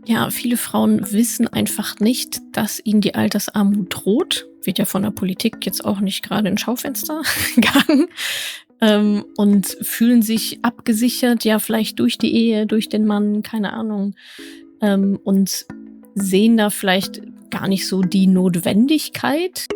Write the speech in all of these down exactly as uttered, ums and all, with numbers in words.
Ja, viele Frauen wissen einfach nicht, dass ihnen die Altersarmut droht. Wird ja von der Politik jetzt auch nicht gerade ins Schaufenster gegangen. Ähm, und fühlen sich abgesichert, ja, vielleicht durch die Ehe, durch den Mann, keine Ahnung. Ähm, und sehen da vielleicht gar nicht so die Notwendigkeit.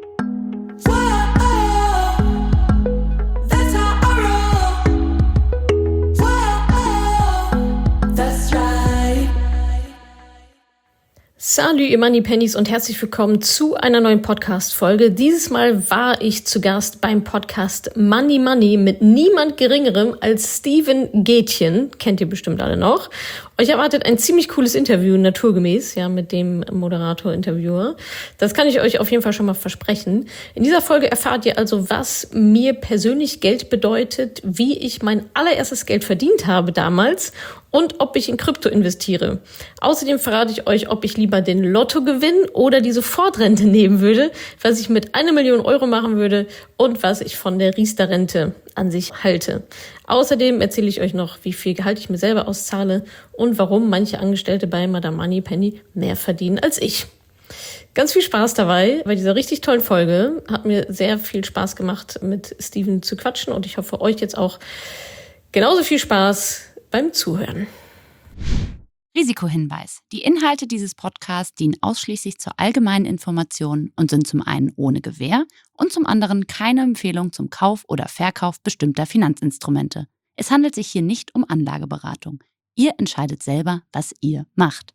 Salut, ihr Moneypennies und herzlich willkommen zu einer neuen Podcast-Folge. Dieses Mal war ich zu Gast beim Podcast Money Money mit niemand Geringerem als Steven Gätjen. Kennt ihr bestimmt alle noch. Euch erwartet ein ziemlich cooles Interview, naturgemäß, ja, mit dem Moderator-Interviewer. Das kann ich euch auf jeden Fall schon mal versprechen. In dieser Folge erfahrt ihr also, was mir persönlich Geld bedeutet, wie ich mein allererstes Geld verdient habe damals und ob ich in Krypto investiere. Außerdem verrate ich euch, ob ich lieber den Lottogewinn oder die Sofortrente nehmen würde, was ich mit einer Million Euro machen würde und was ich von der Riester-Rente an sich halte. Außerdem erzähle ich euch noch, wie viel Gehalt ich mir selber auszahle und warum manche Angestellte bei Madame Moneypenny mehr verdienen als ich. Ganz viel Spaß dabei bei dieser richtig tollen Folge. Hat mir sehr viel Spaß gemacht, mit Steven zu quatschen und ich hoffe, euch jetzt auch genauso viel Spaß beim Zuhören. Risikohinweis. Die Inhalte dieses Podcasts dienen ausschließlich zur allgemeinen Information und sind zum einen ohne Gewähr und zum anderen keine Empfehlung zum Kauf oder Verkauf bestimmter Finanzinstrumente. Es handelt sich hier nicht um Anlageberatung. Ihr entscheidet selber, was ihr macht.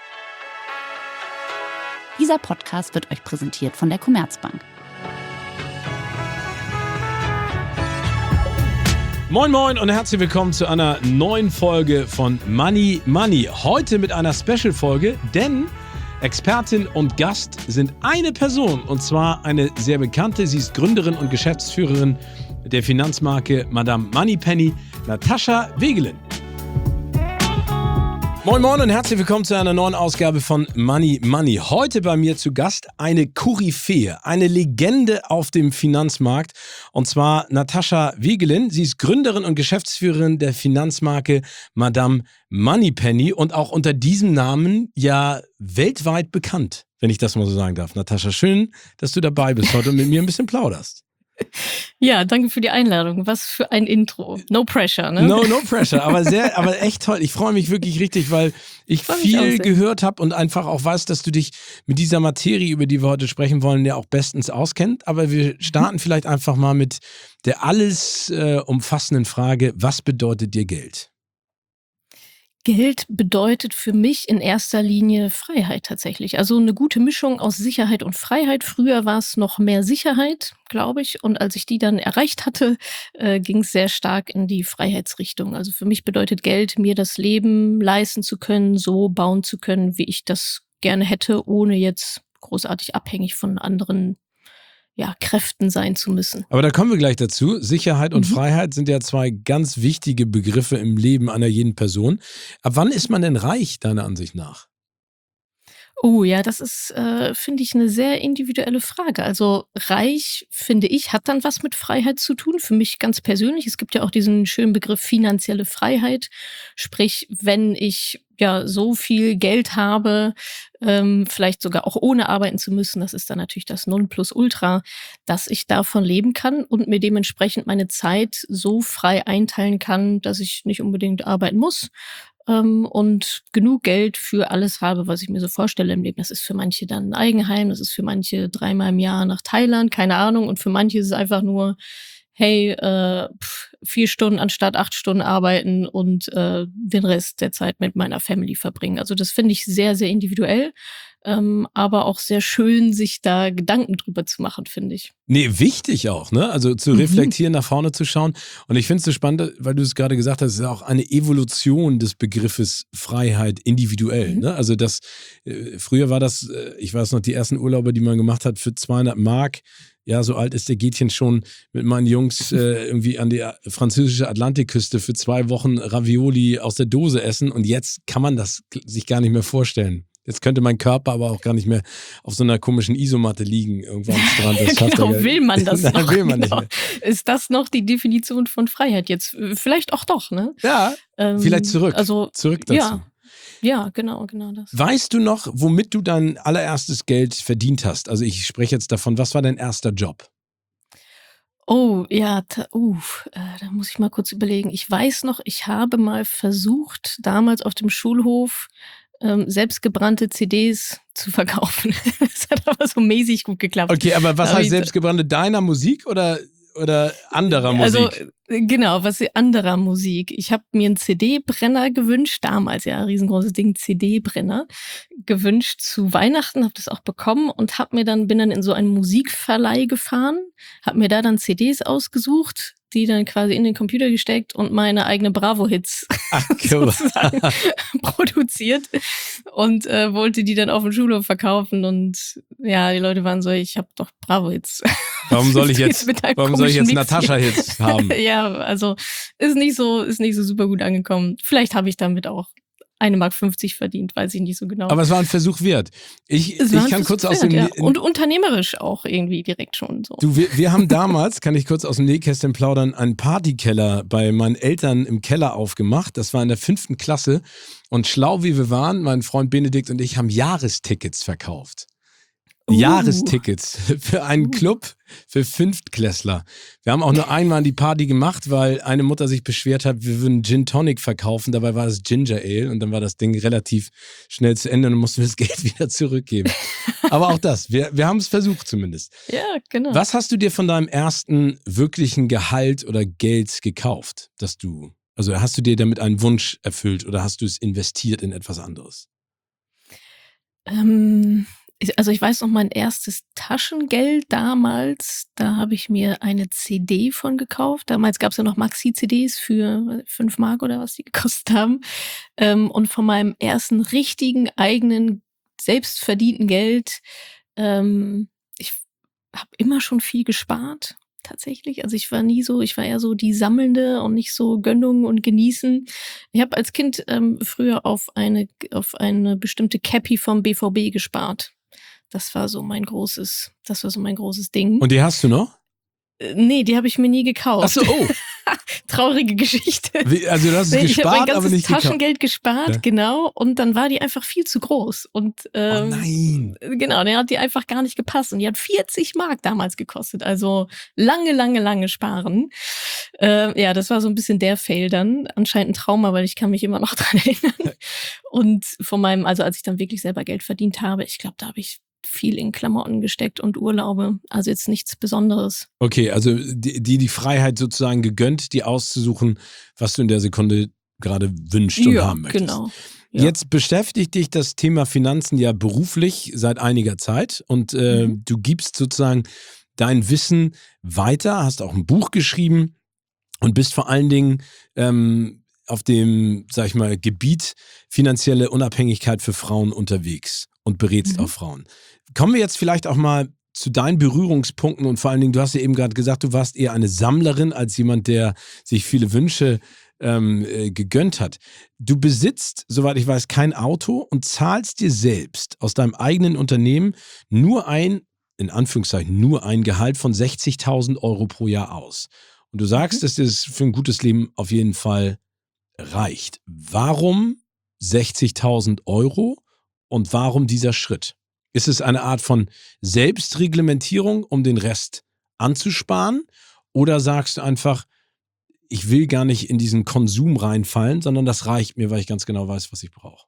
Dieser Podcast wird euch präsentiert von der Commerzbank. Moin Moin und herzlich willkommen zu einer neuen Folge von Money Money. Heute mit einer Special-Folge, denn Expertin und Gast sind eine Person und zwar eine sehr bekannte. Sie ist Gründerin und Geschäftsführerin der Finanzmarke Madame Moneypenny, Natascha Wegelin. Moin Moin und herzlich willkommen zu einer neuen Ausgabe von Money Money. Heute bei mir zu Gast eine Koryphäe, eine Legende auf dem Finanzmarkt und zwar Natascha Wegelin. Sie ist Gründerin und Geschäftsführerin der Finanzmarke Madame Moneypenny und auch unter diesem Namen ja weltweit bekannt, wenn ich das mal so sagen darf. Natascha, schön, dass du dabei bist heute und mit mir ein bisschen plauderst. Ja, danke für die Einladung. Was für ein Intro. No pressure, ne? No, no pressure, aber sehr, aber echt toll. Ich freue mich wirklich richtig, weil ich viel gehört habe und einfach auch weiß, dass du dich mit dieser Materie, über die wir heute sprechen wollen, ja auch bestens auskennt. Aber wir starten vielleicht einfach mal mit der alles äh, umfassenden Frage, was bedeutet dir Geld? Geld bedeutet für mich in erster Linie Freiheit tatsächlich. Also eine gute Mischung aus Sicherheit und Freiheit. Früher war es noch mehr Sicherheit, glaube ich. Und als ich die dann erreicht hatte, äh, ging es sehr stark in die Freiheitsrichtung. Also für mich bedeutet Geld, mir das Leben leisten zu können, so bauen zu können, wie ich das gerne hätte, ohne jetzt großartig abhängig von anderen ja, Kräften sein zu müssen. Aber da kommen wir gleich dazu. Sicherheit und mhm. Freiheit sind ja zwei ganz wichtige Begriffe im Leben einer jeden Person. Ab wann ist man denn reich, deiner Ansicht nach? Oh ja, das ist, äh, finde ich, eine sehr individuelle Frage. Also reich, finde ich, hat dann was mit Freiheit zu tun, für mich ganz persönlich. Es gibt ja auch diesen schönen Begriff finanzielle Freiheit. Sprich, wenn ich ja so viel Geld habe, ähm, vielleicht sogar auch ohne arbeiten zu müssen, das ist dann natürlich das Nonplusultra, dass ich davon leben kann und mir dementsprechend meine Zeit so frei einteilen kann, dass ich nicht unbedingt arbeiten muss. Und genug Geld für alles habe, was ich mir so vorstelle im Leben. Das ist für manche dann ein Eigenheim, das ist für manche dreimal im Jahr nach Thailand, keine Ahnung. Und für manche ist es einfach nur, hey, äh, pff, vier Stunden anstatt acht Stunden arbeiten und äh, den Rest der Zeit mit meiner Family verbringen. Also das finde ich sehr, sehr individuell, ähm, aber auch sehr schön, sich da Gedanken drüber zu machen, finde ich. Nee, wichtig auch, ne? Also zu Mhm. reflektieren, nach vorne zu schauen. Und ich finde es so spannend, weil du es gerade gesagt hast, es ist auch eine Evolution des Begriffes Freiheit individuell, Mhm. ne? Also das, äh, früher war das, äh, ich weiß noch, die ersten Urlaube, die man gemacht hat für zweihundert Mark. Ja, so alt ist der Gätjen schon mit meinen Jungs äh, irgendwie an die französische Atlantikküste für zwei Wochen Ravioli aus der Dose essen und jetzt kann man das sich gar nicht mehr vorstellen. Jetzt könnte mein Körper aber auch gar nicht mehr auf so einer komischen Isomatte liegen irgendwo am Strand. Das schafft Genau, er ja- will man das Nein, noch? will man genau. nicht Ist das noch die Definition von Freiheit jetzt? Vielleicht auch doch, ne? Ja, Ähm, vielleicht zurück. Also, zurück dazu. ja. Ja, genau, genau das. Weißt du noch, womit du dein allererstes Geld verdient hast? Also ich spreche jetzt davon, was war dein erster Job? Oh, ja, ta uff, äh, da muss ich mal kurz überlegen. Ich weiß noch, ich habe mal versucht, damals auf dem Schulhof, ähm, selbstgebrannte C Ds zu verkaufen. Das hat aber so mäßig gut geklappt. Okay, aber was Da habe heißt ich selbstgebrannte? Deiner Musik oder, oder anderer Also, Musik? äh, genau, was anderer Musik. Ich habe mir 'n C D-Brenner gewünscht, damals, ja, riesengroßes Ding, C D-Brenner, gewünscht zu Weihnachten, habe das auch bekommen und habe mir dann bin dann in so einen Musikverleih gefahren, habe mir da dann C Ds ausgesucht, die dann quasi in den Computer gesteckt und meine eigene Bravo-Hits Ach, cool. sozusagen produziert und, äh, wollte die dann aufm Schulhof verkaufen und ja, die Leute waren so: „Ich habe doch Bravo-Hits." Warum soll ich Was jetzt, ist mit deinem warum soll ich jetzt komischen Mix hier? Natascha-Hits haben? Ja, also ist nicht so ist nicht so super gut angekommen. Vielleicht habe ich damit auch eine Mark fünfzig verdient, weiß ich nicht so genau. Aber es war ein Versuch wert. Ich, Es war ich ein kann Versuch kurz aus wert, dem... ja. Und unternehmerisch auch irgendwie direkt schon so. Du, wir, wir haben damals, kann ich kurz aus dem Nähkästchen plaudern, einen Partykeller bei meinen Eltern im Keller aufgemacht. Das war in der fünften Klasse. Und schlau wie wir waren, mein Freund Benedikt und ich haben Jahrestickets verkauft. Uh. Jahrestickets für einen Uh. Club für Fünftklässler. Wir haben auch nur einmal die Party gemacht, weil eine Mutter sich beschwert hat, wir würden Gin Tonic verkaufen. Dabei war das Ginger Ale und dann war das Ding relativ schnell zu Ende und dann mussten wir das Geld wieder zurückgeben. Aber auch das, wir, wir haben es versucht zumindest. Ja, genau. Was hast du dir von deinem ersten wirklichen Gehalt oder Geld gekauft, dass du, also hast du dir damit einen Wunsch erfüllt oder hast du es investiert in etwas anderes? Ähm, ich also ich weiß noch, mein erstes Taschengeld damals, da habe ich mir eine C D von gekauft. Damals gab's ja noch Maxi-C Ds für fünf Mark oder was die gekostet haben. Ähm, und von meinem ersten richtigen, eigenen, selbstverdienten Geld, ähm ich habe immer schon viel gespart, tatsächlich. Also ich war nie so ich war eher so die Sammelnde und nicht so gönnen und genießen. Ich habe als Kind, ähm, früher auf eine auf eine bestimmte Cappy vom B V B gespart. Das war so mein großes das war so mein großes Ding. Und die hast du noch? Äh, ne, die habe ich mir nie Ach gekauft. so, oh. Traurige Geschichte. Wie, also du hast es Ne, ich habe mein gespart, aber ganzes nicht gekauft. Taschengeld gespart, Ja. genau, und dann war die einfach viel zu groß und, Oh ähm nein. genau, dann hat die einfach gar nicht gepasst und die hat vierzig Mark damals gekostet, also lange, lange, lange sparen. Äh, ja, das war so 'n bisschen der Fail dann. Anscheinend 'n Trauma, weil ich kann mich immer noch dran erinnern. Und von meinem also als ich dann wirklich selber Geld verdient habe, ich glaube, da habe ich viel in Klamotten gesteckt und Urlaube, also jetzt nichts Besonderes. Okay, also die, die die Freiheit sozusagen gegönnt, dir auszusuchen, was du in der Sekunde gerade wünschst und Ja, haben möchtest. genau. Ja. Jetzt beschäftigt dich das Thema Finanzen ja beruflich seit einiger Zeit und äh, Mhm. du gibst sozusagen dein Wissen weiter, hast auch ein Buch geschrieben und bist vor allen Dingen ähm, auf dem, sag ich mal, Gebiet finanzielle Unabhängigkeit für Frauen unterwegs und berätst Mhm. auch Frauen. Kommen wir jetzt vielleicht auch mal zu deinen Berührungspunkten und vor allen Dingen, du hast ja eben gerade gesagt, du warst eher eine Sammlerin als jemand, der sich viele Wünsche ähm, äh, gegönnt hat. Du besitzt, soweit ich weiß, kein Auto und zahlst dir selbst aus deinem eigenen Unternehmen nur ein, in Anführungszeichen, nur ein Gehalt von sechzigtausend Euro pro Jahr aus. Und du sagst, Mhm. dass das für ein gutes Leben auf jeden Fall reicht. Warum sechzigtausend Euro und warum dieser Schritt? Ist es eine Art von Selbstreglementierung, um den Rest anzusparen? Oder sagst du einfach, ich will gar nicht in diesen Konsum reinfallen, sondern das reicht mir, weil ich ganz genau weiß, was ich brauche?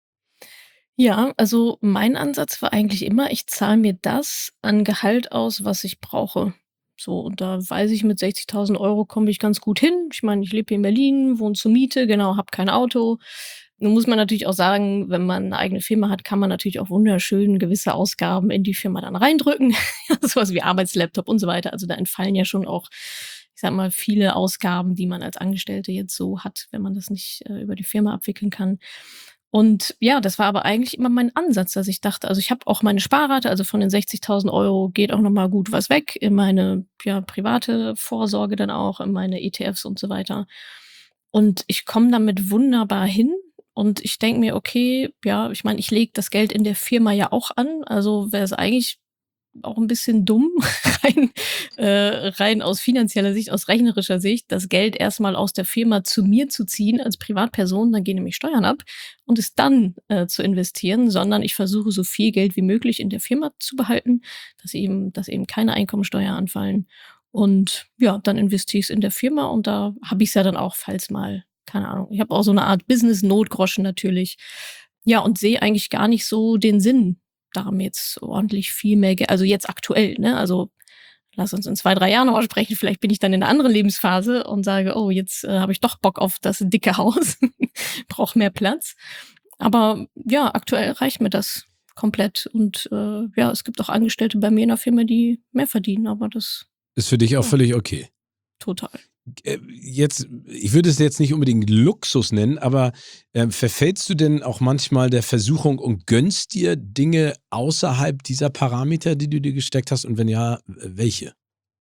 Ja, also mein Ansatz war eigentlich immer, ich zahle mir das an Gehalt aus, was ich brauche. So, und da weiß ich, mit sechzigtausend Euro komme ich ganz gut hin. Ich meine, ich lebe hier in Berlin, wohne zur Miete, genau, habe kein Auto. Nun muss man natürlich auch sagen, wenn man eine eigene Firma hat, kann man natürlich auch wunderschön gewisse Ausgaben in die Firma dann reindrücken. Sowas wie Arbeitslaptop und so weiter. Also da entfallen ja schon auch, ich sag mal, viele Ausgaben, die man als Angestellte jetzt so hat, wenn man das nicht äh, über die Firma abwickeln kann. Und ja, das war aber eigentlich immer mein Ansatz, dass ich dachte, also ich habe auch meine Sparrate, also von den sechzigtausend Euro geht auch noch mal gut was weg in meine ja, private Vorsorge dann auch, in meine E T Fs und so weiter. Und ich komme damit wunderbar hin. Und ich denke mir, okay, ja, ich meine, ich lege das Geld in der Firma ja auch an. Also wäre es eigentlich auch ein bisschen dumm, rein, äh, rein aus finanzieller Sicht, aus rechnerischer Sicht, das Geld erstmal aus der Firma zu mir zu ziehen als Privatperson, dann gehen nämlich Steuern ab, und es dann äh, zu investieren, sondern ich versuche so viel Geld wie möglich in der Firma zu behalten, dass eben, dass eben keine Einkommensteuer anfallen. Und ja, dann investiere ich es in der Firma, und da habe ich es ja dann auch, falls mal, keine Ahnung, ich habe auch so eine Art Business-Notgroschen natürlich. Ja, und sehe eigentlich gar nicht so den Sinn, daran jetzt ordentlich viel mehr Geld, also jetzt aktuell, ne? Also lass uns in zwei, drei Jahren nochmal sprechen. Vielleicht bin ich dann in einer anderen Lebensphase und sage, oh, jetzt äh, habe ich doch Bock auf das dicke Haus, brauche mehr Platz. Aber ja, aktuell reicht mir das komplett. Und äh, ja, es gibt auch Angestellte bei mir in der Firma, die mehr verdienen, aber das ist für dich auch ja, völlig okay. total. Jetzt, ich würde es jetzt nicht unbedingt Luxus nennen, aber äh, verfällst du denn auch manchmal der Versuchung und gönnst dir Dinge außerhalb dieser Parameter, die du dir gesteckt hast? Und wenn ja, welche?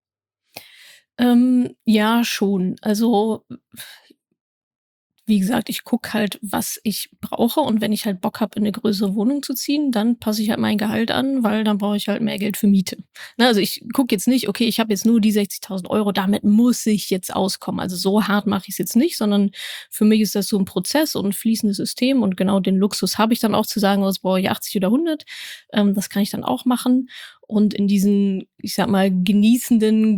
Ähm, ja, schon. Also wie gesagt, ich gucke halt, was ich brauche, und wenn ich halt Bock habe, in eine größere Wohnung zu ziehen, dann passe ich halt mein Gehalt an, weil dann brauche ich halt mehr Geld für Miete. Ne, also ich gucke jetzt nicht, okay, ich habe jetzt nur die sechzigtausend Euro, damit muss ich jetzt auskommen. Also so hart mache ich es jetzt nicht, sondern für mich ist das so ein Prozess und ein fließendes System, und genau den Luxus habe ich dann auch zu sagen, was brauche ich, achtzig oder hundert. Ähm, das kann ich dann auch machen. Und in diesen, ich sag mal, genießenden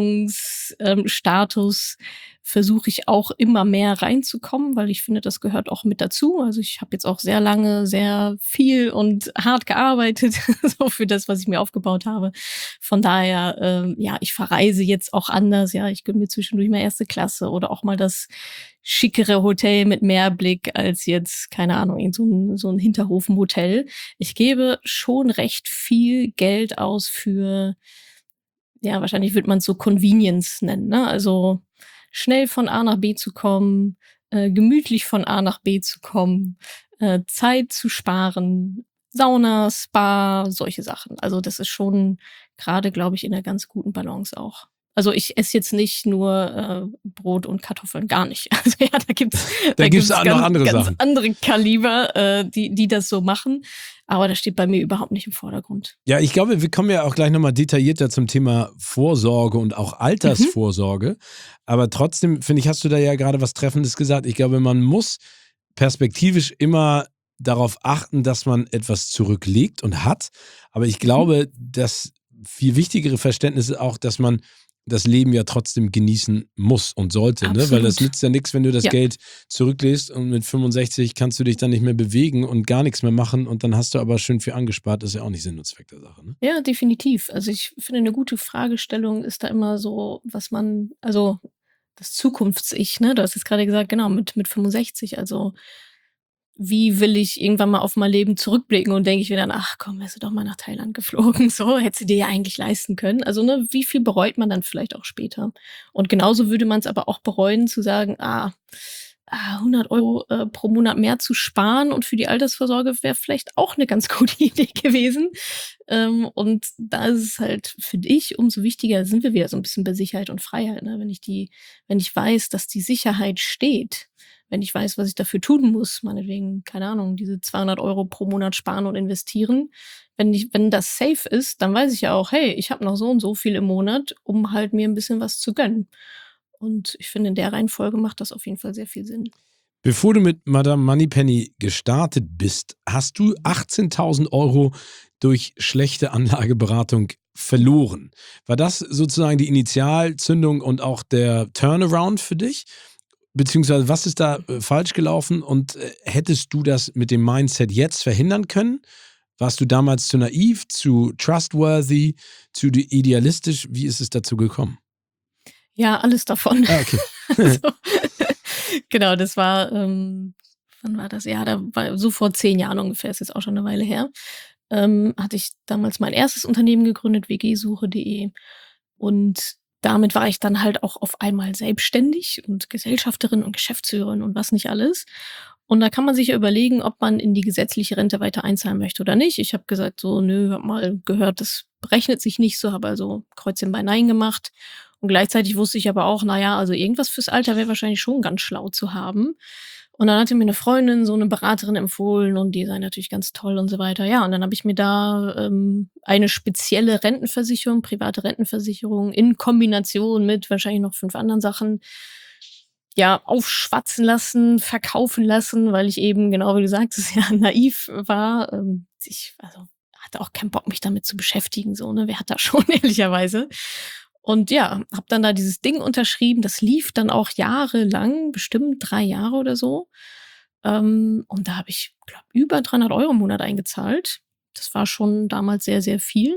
Gönnungsstatus ähm, versuche ich auch immer mehr reinzukommen, weil ich finde, das gehört auch mit dazu. Also ich habe jetzt auch sehr lange, sehr viel und hart gearbeitet, so für das, was ich mir aufgebaut habe. Von daher, ähm, ja, ich verreise jetzt auch anders. Ja, ich gönne mir zwischendurch mal erste Klasse oder auch mal das schickere Hotel mit Meerblick als jetzt, keine Ahnung, in so ein, so ein Hinterhofmotel. Ich gebe schon recht viel Geld aus für, ja, wahrscheinlich würde man es so Convenience nennen, ne? Also schnell von A nach B zu kommen, äh, gemütlich von A nach B zu kommen, äh, Zeit zu sparen, Sauna, Spa, solche Sachen. Also das ist schon gerade, glaube ich, in einer ganz guten Balance auch. Also ich esse jetzt nicht nur äh, Brot und Kartoffeln, gar nicht. Also ja, da gibt's da, da gibt's gibt's noch ganz, andere ganz Sachen. andere Kaliber, äh, die die das so machen. Aber das steht bei mir überhaupt nicht im Vordergrund. Ja, ich glaube, wir kommen ja auch gleich nochmal detaillierter zum Thema Vorsorge und auch Altersvorsorge. Mhm. Aber trotzdem, finde ich, hast du da ja gerade was Treffendes gesagt. Ich glaube, man muss perspektivisch immer darauf achten, dass man etwas zurücklegt und hat. Aber ich glaube, mhm. das viel wichtigere Verständnis ist auch, dass man das Leben ja trotzdem genießen muss und sollte, ne? Weil das nützt ja nichts, wenn du das ja. Geld zurücklegst und mit fünfundsechzig kannst du dich dann nicht mehr bewegen und gar nichts mehr machen, und dann hast du aber schön viel angespart. Das ist ja auch nicht Sinn und Zweck der Sache, ne? Ja, definitiv. Also ich finde, eine gute Fragestellung ist da immer so, was man, also das Zukunfts-Ich, ne? Du hast jetzt gerade gesagt, genau, mit, mit fünfundsechzig, also wie will ich irgendwann mal auf mein Leben zurückblicken, und denke ich mir dann, ach komm, wärst du doch mal nach Thailand geflogen, so, hättest du dir ja eigentlich leisten können. Also, ne, wie viel bereut man dann vielleicht auch später? Und genauso würde man es aber auch bereuen, zu sagen, ah, hundert Euro äh, pro Monat mehr zu sparen und für die Altersvorsorge wäre vielleicht auch eine ganz gute Idee gewesen. Ähm, und da ist es halt, finde ich, umso wichtiger, sind wir wieder so ein bisschen bei Sicherheit und Freiheit, ne? Wenn ich die, wenn ich weiß, dass die Sicherheit steht, wenn ich weiß, was ich dafür tun muss, meinetwegen, keine Ahnung, diese zweihundert Euro pro Monat sparen und investieren. Wenn ich, wenn das safe ist, dann weiß ich ja auch, hey, ich habe noch so und so viel im Monat, um halt mir ein bisschen was zu gönnen. Und ich finde, in der Reihenfolge macht das auf jeden Fall sehr viel Sinn. Bevor du mit Madame Moneypenny gestartet bist, hast du achtzehntausend Euro durch schlechte Anlageberatung verloren. War das sozusagen die Initialzündung und auch der Turnaround für dich? Beziehungsweise, was ist da äh, falsch gelaufen, und äh, hättest du das mit dem Mindset jetzt verhindern können? Warst du damals zu naiv, zu trustworthy, zu idealistisch? Wie ist es dazu gekommen? Ja, alles davon. Ah, okay. Also, genau, das war, ähm, wann war das? Ja, da war so vor zehn Jahren ungefähr, ist jetzt auch schon eine Weile her, ähm, hatte ich damals mein erstes Unternehmen gegründet, w g suche punkt de. Und damit war ich dann halt auch auf einmal selbstständig und Gesellschafterin und Geschäftsführerin und was nicht alles. Und da kann man sich ja überlegen, ob man in die gesetzliche Rente weiter einzahlen möchte oder nicht. Ich habe gesagt, so, nö, hab mal gehört, das berechnet sich nicht so, habe also Kreuzchen bei Nein gemacht. Und gleichzeitig wusste ich aber auch, naja, also irgendwas fürs Alter wäre wahrscheinlich schon ganz schlau zu haben. Und dann hatte mir eine Freundin so eine Beraterin empfohlen und die sei natürlich ganz toll und so weiter. Ja, und dann habe ich mir da, ähm, eine spezielle Rentenversicherung, private Rentenversicherung in Kombination mit wahrscheinlich noch fünf anderen Sachen, ja, aufschwatzen lassen, verkaufen lassen, weil ich eben, genau wie du sagtest, ja, naiv war. Ähm, ich also, hatte auch keinen Bock, mich damit zu beschäftigen so, ne? Wer hat das schon, ehrlicherweise. Und ja, habe dann da dieses Ding unterschrieben. Das lief dann auch jahrelang, bestimmt drei Jahre oder so. Ähm, und da habe ich, glaube über dreihundert Euro im Monat eingezahlt. Das war schon damals sehr, sehr viel.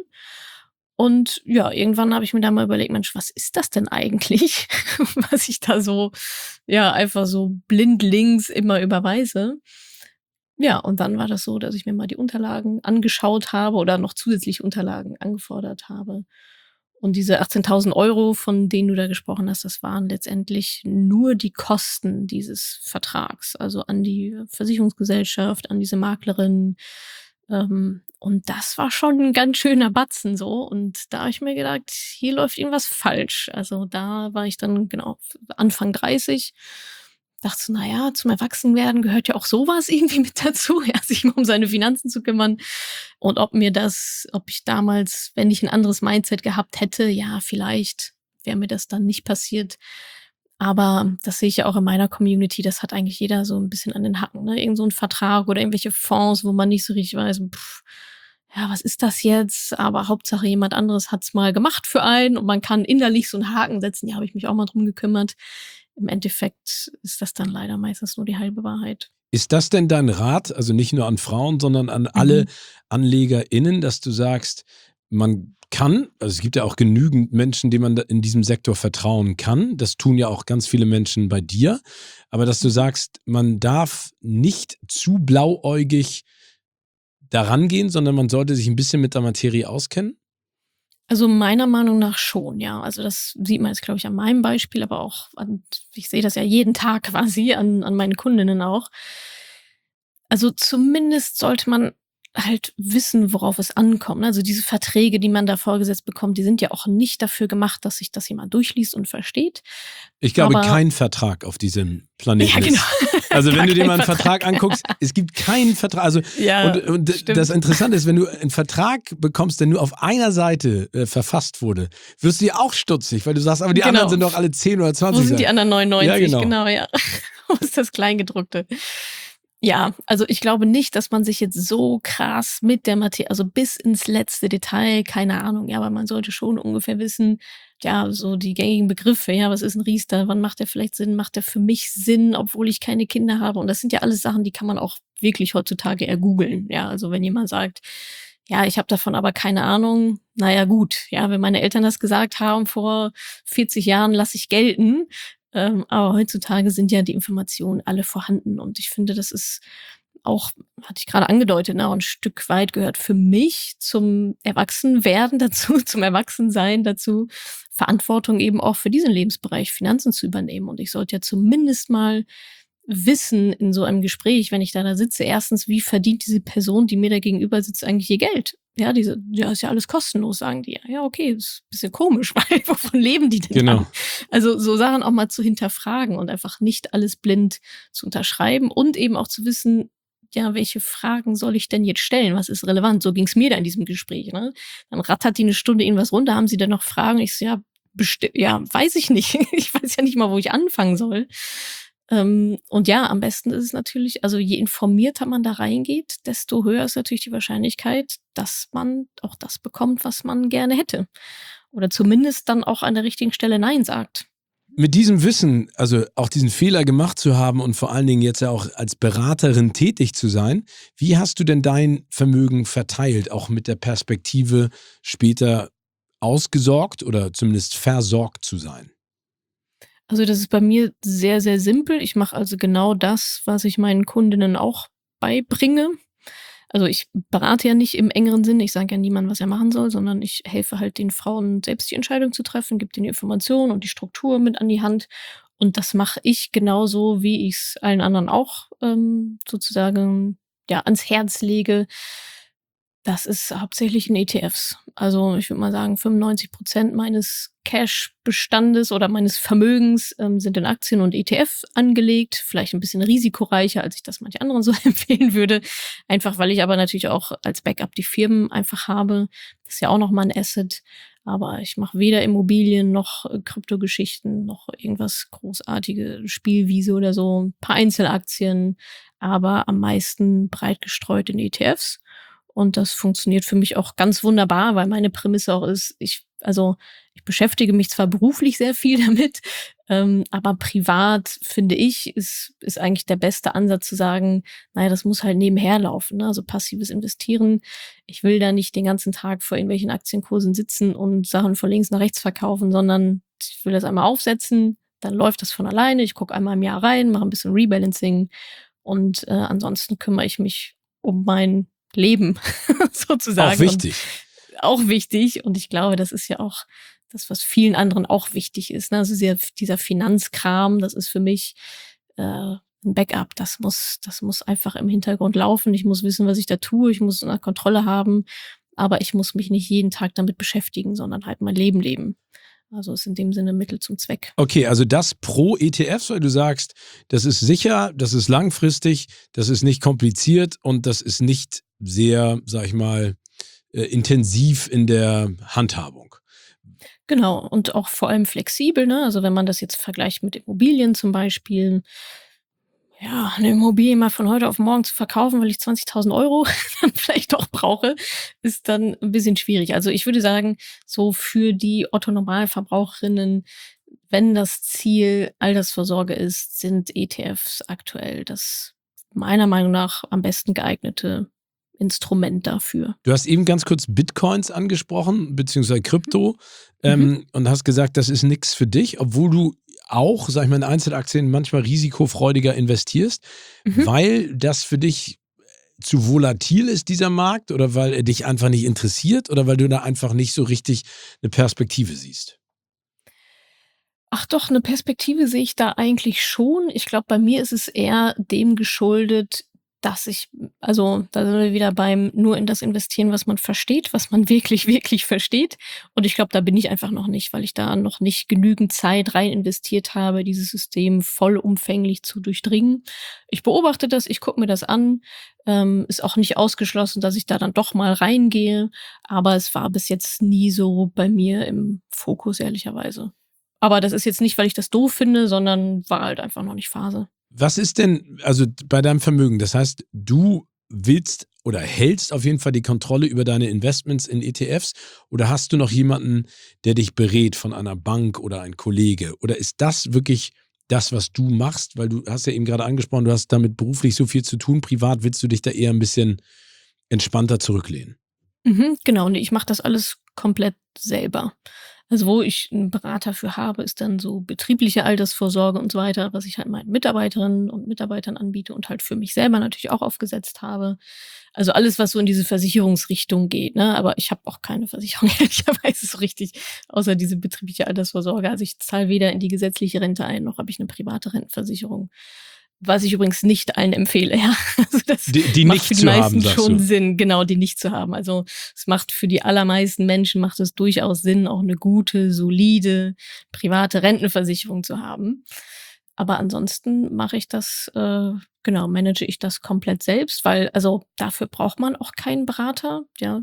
Und ja, irgendwann habe ich mir dann mal überlegt: „Mensch, was ist das denn eigentlich, was ich da so ja, einfach so blindlings immer überweise?“ Ja, und dann war das so, dass ich mir mal die Unterlagen angeschaut habe oder noch zusätzliche Unterlagen angefordert habe. Und diese achtzehntausend Euro, von denen du da gesprochen hast, das waren letztendlich nur die Kosten dieses Vertrags, also an die Versicherungsgesellschaft, an diese Maklerin. Ähm, und das war schon 'n ganz schöner Batzen so. Und da habe ich mir gedacht: „Hier läuft irgendwas falsch.“ Also, da war ich dann, genau, Anfang dreißig. Dachte so: „Na ja, zum Erwachsenwerden gehört ja auch so was irgendwie mit dazu, ja, sich mal um seine Finanzen zu kümmern.“ Und ob mir das ob ich damals, wenn ich 'n anderes Mindset gehabt hätte, ja, vielleicht wäre mir das dann nicht passiert. Aber das sehe ich ja auch in meiner Community, das hat eigentlich jeder so 'n bisschen an den Hacken, ne? Irgend so 'n Vertrag oder irgendwelche Fonds, wo man nicht so richtig weiß, pf, ja, was ist das jetzt? Aber Hauptsache jemand anderes hat's mal gemacht für einen und man kann innerlich so 'n Haken setzen: „Ja, habe ich mich auch mal drum gekümmert.“ Im Endeffekt ist das dann leider meistens nur die halbe Wahrheit. Ist das denn dein Rat, also nicht nur an Frauen, sondern an alle Mhm. AnlegerInnen, dass du sagst, man kann, also es gibt ja auch genügend Menschen, denen man da in diesem Sektor vertrauen kann. Das tun ja auch ganz viele Menschen bei dir. Aber dass du Mhm. sagst, man darf nicht zu blauäugig daran gehen, sondern man sollte sich ein bisschen mit der Materie auskennen? Also, meiner Meinung nach schon, ja. Also, das sieht man jetzt, glaube ich, an meinem Beispiel, aber auch an ich sehe das ja jeden Tag quasi an an meinen Kundinnen auch. Also, zumindest sollte man halt wissen, worauf es ankommt, ne? Also, diese Verträge, die man da vorgesetzt bekommt, die sind ja auch nicht dafür gemacht, dass sich das jemand durchliest und versteht. Ich glaube, Aber kein Vertrag auf diesem ja, Planeten genau. ist, also, wenn Gar du dir kein mal 'n Vertrag. Vertrag anguckst, es gibt keinen Vertrag, also, und Ja, und das stimmt. Interessante ist, wenn du 'n Vertrag bekommst, der nur auf einer Seite, äh, verfasst wurde, wirst du ja auch stutzig, weil du sagst: „Aber die anderen Genau. sind doch alle zehn oder Wo zwanzig sind die Seiten.“ anderen Ja, neunundneunzig? genau. Genau, ja. Wo ist das Kleingedruckte? Ja, also ich glaube nicht, dass man sich jetzt so krass mit der Materie, also bis ins letzte Detail, keine Ahnung, ja, aber man sollte schon ungefähr wissen, ja, so die gängigen Begriffe, ja, was ist 'n Riester? Wann macht der vielleicht Sinn? Macht der für mich Sinn, obwohl ich keine Kinder habe? Und das sind ja alles Sachen, die kann man auch wirklich heutzutage ergoogeln, ja. Also, wenn jemand sagt: „Ja, ich habe davon aber keine Ahnung“, na ja, gut, ja, wenn meine Eltern das gesagt haben vor vierzig Jahren, lasse ich gelten. Ähm, aber heutzutage sind ja die Informationen alle vorhanden und ich finde, das ist auch, hatte ich gerade angedeutet, ne, auch 'n Stück weit gehört für mich zum Erwachsenwerden dazu, zum Erwachsensein dazu, Verantwortung eben auch für diesen Lebensbereich Finanzen zu übernehmen. Und ich sollte ja zumindest mal wissen in so einem Gespräch, wenn ich da da sitze, erstens, wie verdient diese Person, die mir da gegenüber sitzt, eigentlich ihr Geld? Ja, diese ja, ist ja alles kostenlos, sagen die. Ja, okay, ist bisschen komisch, weil wovon leben die denn dann? Genau. Also, so Sachen auch mal zu hinterfragen und einfach nicht alles blind zu unterschreiben und eben auch zu wissen, ja, welche Fragen soll ich denn jetzt stellen? Was ist relevant? So ging's mir da in diesem Gespräch, ne? Dann rattert die 'ne Stunde irgendwas runter. „Haben Sie denn noch Fragen?“ Ich so: „Ja, besti ja, weiß ich nicht.“ Ich weiß ja nicht mal, wo ich anfangen soll. Ähm, und ja, am besten ist es natürlich, also, je informierter man da reingeht, desto höher ist natürlich die Wahrscheinlichkeit, dass man auch das bekommt, was man gerne hätte. Oder zumindest dann auch an der richtigen Stelle nein sagt. Mit diesem Wissen, also auch diesen Fehler gemacht zu haben und vor allen Dingen jetzt ja auch als Beraterin tätig zu sein, wie hast du denn dein Vermögen verteilt, auch mit der Perspektive, später ausgesorgt oder zumindest versorgt zu sein? Also, das ist bei mir sehr, sehr simpel. Ich mache also genau das, was ich meinen Kundinnen auch beibringe. Also, ich berate ja nicht im engeren Sinne. Ich sage ja niemandem, was er machen soll, sondern ich helfe halt den Frauen, selbst die Entscheidung zu treffen, gebe denen die Informationen und die Struktur mit an die Hand. Und das mache ich genauso, wie ich's allen anderen auch, ähm, sozusagen, ja, ans Herz lege. Das ist hauptsächlich in E T Fs. Also, ich würde mal sagen, fünfundneunzig Prozent meines Cash-Bestandes oder meines Vermögens ähm, sind in Aktien und E T F angelegt, vielleicht ein bisschen risikoreicher, als ich das manche anderen so empfehlen würde. Einfach, weil ich aber natürlich auch als Backup die Firmen einfach habe. Das ist ja auch nochmal ein Asset. Aber ich mache weder Immobilien noch äh, Kryptogeschichten noch irgendwas großartige Spielwiese oder so. Ein paar Einzelaktien, aber am meisten breit gestreut in E T Fs. Und das funktioniert für mich auch ganz wunderbar, weil meine Prämisse auch ist, ich, also ich beschäftige mich zwar beruflich sehr viel damit, ähm, aber privat, finde ich, ist, ist eigentlich der beste Ansatz zu sagen, naja, das muss halt nebenher laufen, ne? Also passives Investieren. Ich will da nicht den ganzen Tag vor irgendwelchen Aktienkursen sitzen und Sachen von links nach rechts verkaufen, sondern ich will das einmal aufsetzen, dann läuft das von alleine. Ich gucke einmal im Jahr rein, mache ein bisschen Rebalancing und äh, ansonsten kümmere ich mich um mein Leben sozusagen. Auch wichtig. Und auch wichtig. Und ich glaube, das ist ja auch das, was vielen anderen auch wichtig ist. Ne? Also dieser, dieser Finanzkram, das ist für mich äh, ein Backup. Das muss, das muss einfach im Hintergrund laufen. Ich muss wissen, was ich da tue. Ich muss eine Kontrolle haben. Aber ich muss mich nicht jeden Tag damit beschäftigen, sondern halt mein Leben leben. Also ist in dem Sinne Mittel zum Zweck. Okay, also das pro E T Fs, weil du sagst, das ist sicher, das ist langfristig, das ist nicht kompliziert und das ist nicht sehr, sag ich mal, äh, intensiv in der Handhabung. Genau, und auch vor allem flexibel, ne? Also wenn man das jetzt vergleicht mit Immobilien zum Beispiel, ja, eine Immobilie mal von heute auf morgen zu verkaufen, weil ich zwanzigtausend Euro dann vielleicht doch brauche, ist dann ein bisschen schwierig. Also ich würde sagen, so für die Otto-Normalverbraucherinnen, wenn das Ziel Altersvorsorge ist, sind E T Fs aktuell das meiner Meinung nach am besten geeignete Instrument dafür. Du hast eben ganz kurz Bitcoins angesprochen, beziehungsweise Krypto, mhm. ähm, und hast gesagt, das ist nichts für dich, obwohl du auch, sag ich mal, in Einzelaktien manchmal risikofreudiger investierst, mhm. weil das für dich zu volatil ist, dieser Markt, oder weil er dich einfach nicht interessiert oder weil du da einfach nicht so richtig eine Perspektive siehst? Ach doch, eine Perspektive sehe ich da eigentlich schon. Ich glaube, bei mir ist es eher dem geschuldet, dass ich, also da sind wir wieder beim nur in das investieren, was man versteht, was man wirklich, wirklich versteht. Und ich glaube, da bin ich einfach noch nicht, weil ich da noch nicht genügend Zeit rein investiert habe, dieses System vollumfänglich zu durchdringen. Ich beobachte das, ich gucke mir das an. Ähm, ist auch nicht ausgeschlossen, dass ich da dann doch mal reingehe. Aber es war bis jetzt nie so bei mir im Fokus, ehrlicherweise. Aber das ist jetzt nicht, weil ich das doof finde, sondern war halt einfach noch nicht Phase. Was ist denn, also bei deinem Vermögen, das heißt, du willst oder hältst auf jeden Fall die Kontrolle über deine Investments in E T Fs oder hast du noch jemanden, der dich berät von einer Bank oder ein Kollege? Oder ist das wirklich das, was du machst? Weil du hast ja eben gerade angesprochen, du hast damit beruflich so viel zu tun, privat willst du dich da eher ein bisschen entspannter zurücklehnen. Mhm, genau, und ich mache das alles komplett selber. Also wo ich einen Berater für habe, ist dann so betriebliche Altersvorsorge und so weiter, was ich halt meinen Mitarbeiterinnen und Mitarbeitern anbiete und halt für mich selber natürlich auch aufgesetzt habe. Also alles, was so in diese Versicherungsrichtung geht, ne? Aber ich habe auch keine Versicherung, ehrlicherweise so richtig, außer diese betriebliche Altersvorsorge. Also ich zahle weder in die gesetzliche Rente ein, noch habe ich eine private Rentenversicherung. Was ich übrigens nicht allen empfehle, ja. Also das Die, die macht nicht für die zu meisten haben, sagst schon du. Sinn, genau, die nicht zu haben. Also es macht für die allermeisten Menschen macht es durchaus Sinn, auch eine gute, solide, private Rentenversicherung zu haben. Aber ansonsten mache ich das, äh, genau, manage ich das komplett selbst, weil, also dafür braucht man auch keinen Berater, ja.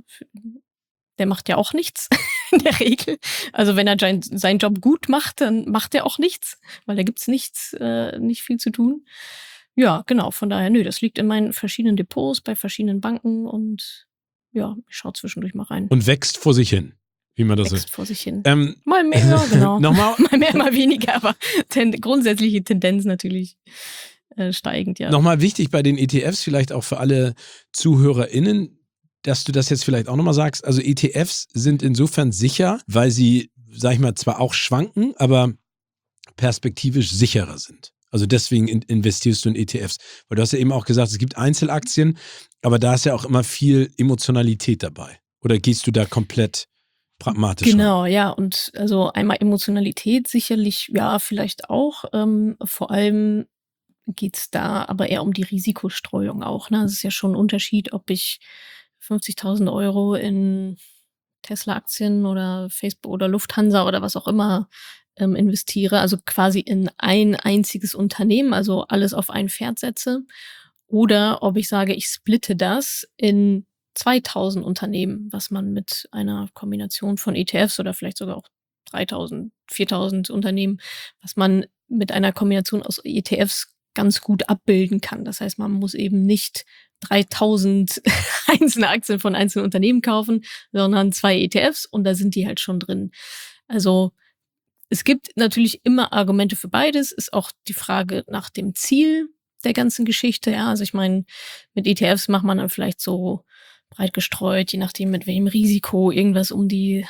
Der macht ja auch nichts in der Regel. Also wenn er sein, seinen Job gut macht, dann macht er auch nichts, weil da gibt's nichts, äh, nicht viel zu tun. Ja, genau, von daher, nö, das liegt in meinen verschiedenen Depots bei verschiedenen Banken und ja, ich schaue zwischendurch mal rein. Und wächst vor sich hin, wie man das Wächst so. vor sich hin. Ähm, Mal mehr, ja, genau. nochmal, mal mehr, mal weniger, aber ten, grundsätzliche Tendenz natürlich äh, steigend, ja. Nochmal wichtig bei den E T Fs, vielleicht auch für alle ZuhörerInnen, dass du das jetzt vielleicht auch nochmal sagst. Also E T Fs sind insofern sicher, weil sie, sag ich mal, zwar auch schwanken, aber perspektivisch sicherer sind. Also deswegen in, investierst du in E T Fs. Weil du hast ja eben auch gesagt, es gibt Einzelaktien, aber da ist ja auch immer viel Emotionalität dabei. Oder gehst du da komplett pragmatisch Genau, rein? ja. Und also einmal Emotionalität sicherlich, ja, vielleicht auch. Ähm, vor allem geht's da aber eher um die Risikostreuung auch. Ne? Es ist ja schon ein Unterschied, ob ich fünfzigtausend Euro in Tesla-Aktien oder Facebook oder Lufthansa oder was auch immer ähm, investiere, also quasi in ein einziges Unternehmen, also alles auf ein Pferd setze, oder ob ich sage, ich splitte das in zweitausend Unternehmen, was man mit einer Kombination von E T Fs oder vielleicht sogar auch dreitausend, viertausend Unternehmen, was man mit einer Kombination aus E T Fs ganz gut abbilden kann. Das heißt, man muss eben nicht dreitausend einzelne Aktien von einzelnen Unternehmen kaufen, sondern zwei E T Fs und da sind die halt schon drin. Also es gibt natürlich immer Argumente für beides, ist auch die Frage nach dem Ziel der ganzen Geschichte. Ja, also ich meine, mit E T Fs macht man dann vielleicht so breit gestreut, je nachdem mit welchem Risiko, irgendwas um die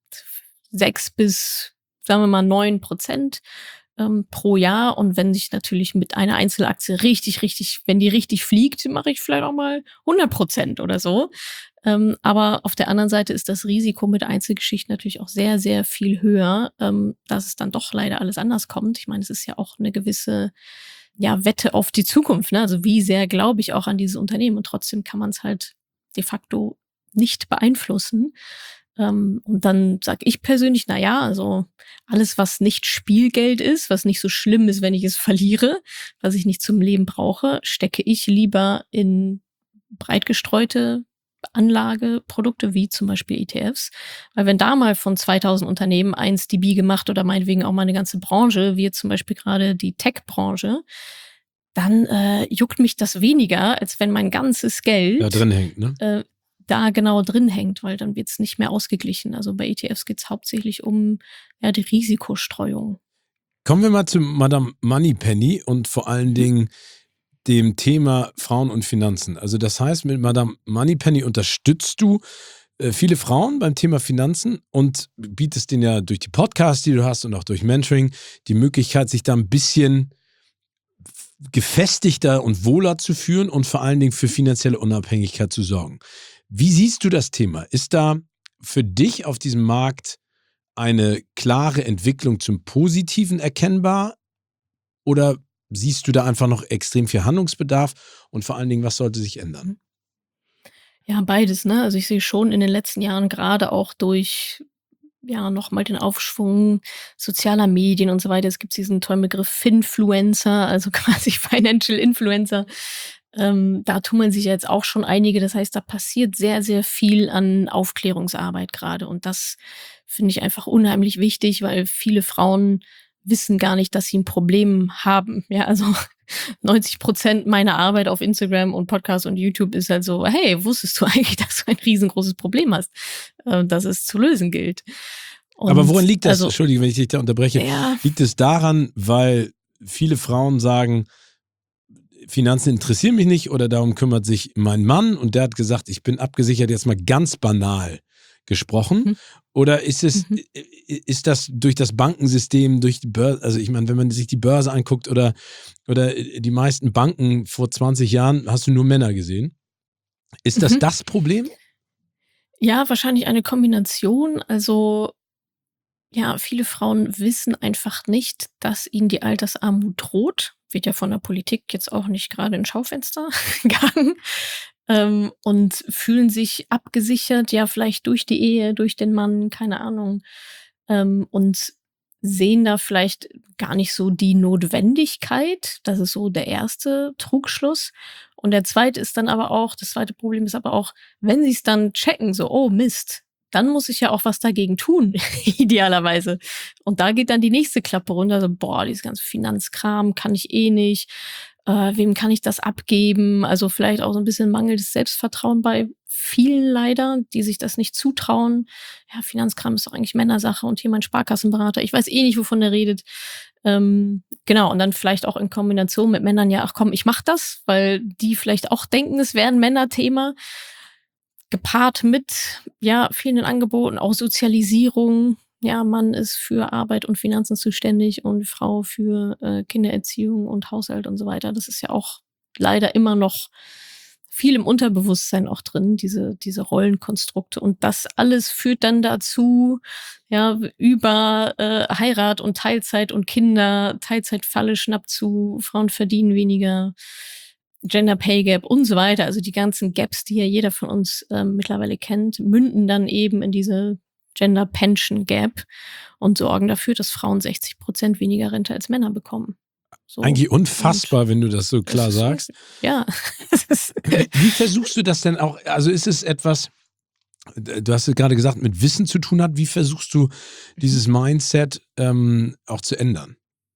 sechs bis, sagen wir mal, neun Prozent ähm, pro Jahr. Und wenn sich natürlich mit einer Einzelaktie richtig, richtig, wenn die richtig fliegt, mache ich vielleicht auch mal hundert Prozent oder so. Ähm, aber auf der anderen Seite ist das Risiko mit Einzelgeschichten natürlich auch sehr, sehr viel höher, ähm, dass es dann doch leider alles anders kommt. Ich meine, es ist ja auch eine gewisse ja, Wette auf die Zukunft. Ne? Also wie sehr glaube ich auch an dieses Unternehmen und trotzdem kann man es halt de facto nicht beeinflussen. Ähm, und dann sage ich persönlich, na ja, also alles, was nicht Spielgeld ist, was nicht so schlimm ist, wenn ich es verliere, was ich nicht zum Leben brauche, stecke ich lieber in breit gestreute Anlageprodukte wie zum Beispiel E T Fs. Weil wenn da mal von zweitausend Unternehmen eins die Biege macht oder meinetwegen auch mal eine ganze Branche, wie jetzt zum Beispiel gerade die Tech-Branche, dann äh, juckt mich das weniger, als wenn mein ganzes Geld da drin hängt, ne? Äh, da genau drin hängt, weil dann wird es nicht mehr ausgeglichen. Also bei E T Fs geht es hauptsächlich um ja, die Risikostreuung. Kommen wir mal zu Madame Moneypenny und vor allen Dingen dem Thema Frauen und Finanzen. Also das heißt, mit Madame Moneypenny unterstützt du äh, viele Frauen beim Thema Finanzen und bietest denen ja durch die Podcasts, die du hast und auch durch Mentoring, die Möglichkeit, sich da ein bisschen gefestigter und wohler zu führen und vor allen Dingen für finanzielle Unabhängigkeit zu sorgen. Wie siehst du das Thema? Ist da für dich auf diesem Markt eine klare Entwicklung zum Positiven erkennbar oder siehst du da einfach noch extrem viel Handlungsbedarf und vor allen Dingen, was sollte sich ändern? Ja, beides, ne? Also ich sehe schon in den letzten Jahren gerade auch durch ja nochmal den Aufschwung sozialer Medien und so weiter. Es gibt diesen tollen Begriff Finfluencer, also quasi Financial Influencer. Ähm, da tummeln sich jetzt auch schon einige. Das heißt, da passiert sehr, sehr viel an Aufklärungsarbeit gerade. Und das finde ich einfach unheimlich wichtig, weil viele Frauen wissen gar nicht, dass sie ein Problem haben. Ja, also neunzig Prozent meiner Arbeit auf Instagram und Podcast und YouTube ist halt so, hey, wusstest du eigentlich, dass du ein riesengroßes Problem hast, äh, das es zu lösen gilt? Und aber woran liegt das? also, Entschuldige, wenn ich dich da unterbreche. Ja. Liegt es daran, weil viele Frauen sagen, Finanzen interessieren mich nicht oder darum kümmert sich mein Mann und der hat gesagt, ich bin abgesichert, jetzt mal ganz banal gesprochen? Mhm. Oder ist es, Mhm. ist das durch das Bankensystem, durch die Börse, also ich meine, wenn man sich die Börse anguckt oder, oder die meisten Banken vor zwanzig Jahren, hast du nur Männer gesehen. Ist das Mhm. das Problem? Ja, wahrscheinlich eine Kombination. Also ja, viele Frauen wissen einfach nicht, dass ihnen die Altersarmut droht. Wird ja von der Politik jetzt auch nicht gerade ins Schaufenster gegangen. Ähm, und fühlen sich abgesichert, ja, vielleicht durch die Ehe, durch den Mann, keine Ahnung. Ähm, und sehen da vielleicht gar nicht so die Notwendigkeit. Das ist so der erste Trugschluss. Und der zweite ist dann aber auch, das zweite Problem ist aber auch, wenn sie es dann checken, so, oh Mist, dann muss ich ja auch was dagegen tun, idealerweise. Und da geht dann die nächste Klappe runter, so, boah, dieses ganze Finanzkram kann ich eh nicht. Äh, wem kann ich das abgeben? Also vielleicht auch so ein bisschen mangelndes Selbstvertrauen bei vielen leider, die sich das nicht zutrauen. Ja, Finanzkram ist doch eigentlich Männersache und hier mein Sparkassenberater. Ich weiß eh nicht, wovon der redet. Ähm, genau, und dann vielleicht auch in Kombination mit Männern, ja, ach komm, ich mach das, weil die vielleicht auch denken, es wäre ein Männerthema. Gepaart mit, ja, fehlenden Angeboten, auch Sozialisierung. Ja, Mann ist für Arbeit und Finanzen zuständig und Frau für äh, Kindererziehung und Haushalt und so weiter. Das ist ja auch leider immer noch viel im Unterbewusstsein auch drin, diese, diese Rollenkonstrukte. Und das alles führt dann dazu, ja, über äh, Heirat und Teilzeit und Kinder, Teilzeitfalle schnappt zu, Frauen verdienen weniger. Gender Pay Gap und so weiter, also die ganzen Gaps, die ja jeder von uns ähm, mittlerweile kennt, münden dann eben in diese Gender Pension Gap und sorgen dafür, dass Frauen sechzig Prozent weniger Rente als Männer bekommen. So. Eigentlich unfassbar, und wenn du das so klar ist, sagst. Ja. wie, wie versuchst du das denn auch, also ist es etwas, du hast es gerade gesagt, mit Wissen zu tun hat, wie versuchst du dieses Mindset ähm, auch zu ändern?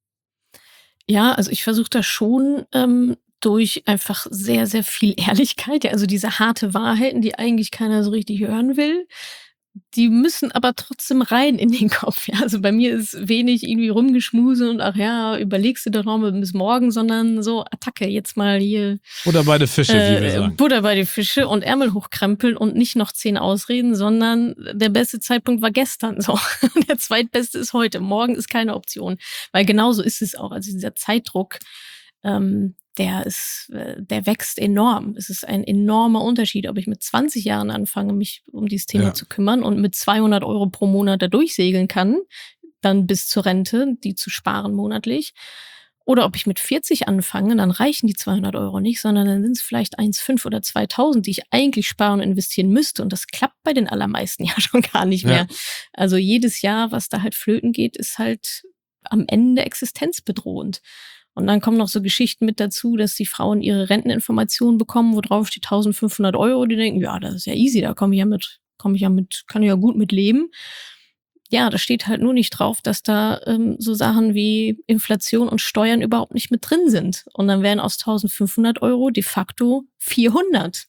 Ja, also ich versuche das schon ähm, durch einfach sehr, sehr viel Ehrlichkeit, ja, also diese harte Wahrheiten, die eigentlich keiner so richtig hören will, die müssen aber trotzdem rein in den Kopf. Ja, also bei mir ist wenig irgendwie rumgeschmuse und ach ja, überlegst du doch noch mal bis morgen, sondern so Attacke, jetzt mal hier Butter bei den Fische, wie wir äh, sagen. Butter bei die Fische und Ärmel hochkrempeln und nicht noch zehn Ausreden, sondern der beste Zeitpunkt war gestern. So, der zweitbeste ist heute. Morgen ist keine Option, weil genauso ist es auch. Also dieser Zeitdruck, ähm, der ist, äh, der wächst enorm. Es ist ein enormer Unterschied, ob ich mit zwanzig Jahren anfange, mich um dieses Thema Ja. zu kümmern und mit zweihundert Euro pro Monat da durchsegeln kann, dann bis zur Rente, die zu sparen monatlich. Oder ob ich mit vierzig anfange, dann reichen die zweihundert Euro nicht, sondern dann sind es vielleicht eins Komma fünf oder zweitausend, die ich eigentlich sparen und investieren müsste. Und das klappt bei den allermeisten ja schon gar nicht mehr. Ja. Also jedes Jahr, was da halt flöten geht, ist halt am Ende existenzbedrohend. Und dann kommen noch so Geschichten mit dazu, dass die Frauen ihre Renteninformationen bekommen, wo drauf steht eintausendfünfhundert Euro. Die denken, ja, das ist ja easy, da komme ich ja mit, komme ich ja mit, kann ich ja gut mit leben. Ja, da steht halt nur nicht drauf, dass da ähm, so Sachen wie Inflation und Steuern überhaupt nicht mit drin sind. Und dann wären aus eintausendfünfhundert Euro de facto vierhundert.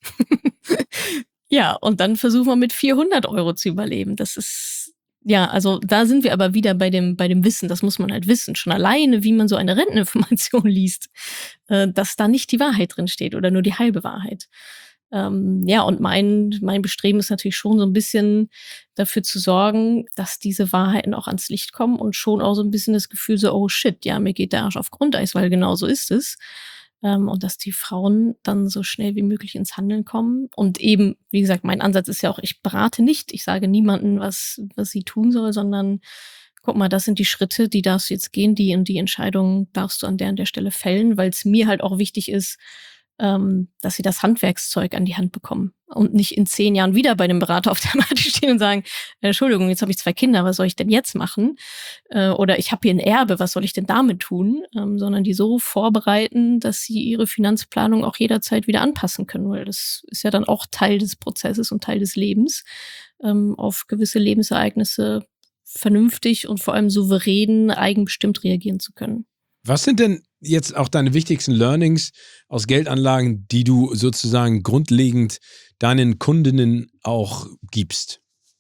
Ja, und dann versuchen wir mit vierhundert Euro zu überleben. Das ist, ja, also da sind wir aber wieder bei dem, bei dem Wissen. Das muss man halt wissen. Schon alleine, wie man so eine Renteninformation liest, äh, dass da nicht die Wahrheit drin steht oder nur die halbe Wahrheit. Ähm, ja, und mein, mein Bestreben ist natürlich schon so ein bisschen dafür zu sorgen, dass diese Wahrheiten auch ans Licht kommen und schon auch so ein bisschen das Gefühl so, oh shit, ja, mir geht der Arsch auf Grundeis, weil genau so ist es. Ähm, und dass die Frauen dann so schnell wie möglich ins Handeln kommen. Und eben, wie gesagt, mein Ansatz ist ja auch, ich berate nicht, ich sage niemandem, was, was sie tun soll, sondern guck mal, das sind die Schritte, die darfst du jetzt gehen, die und die Entscheidungen darfst du an der und der Stelle fällen, weil es mir halt auch wichtig ist, ähm, dass sie das Handwerkszeug an die Hand bekommen und nicht in zehn Jahren wieder bei dem Berater auf der Matte stehen und sagen, Entschuldigung, jetzt habe ich zwei Kinder, was soll ich denn jetzt machen? Äh, oder ich habe hier ein Erbe, was soll ich denn damit tun? Ähm, sondern die so vorbereiten, dass sie ihre Finanzplanung auch jederzeit wieder anpassen können, weil das ist ja dann auch Teil des Prozesses und Teil des Lebens, ähm, auf gewisse Lebensereignisse vernünftig und vor allem souverän, eigenbestimmt reagieren zu können. Was sind denn jetzt auch deine wichtigsten Learnings aus Geldanlagen, die du sozusagen grundlegend deinen Kundinnen auch gibst?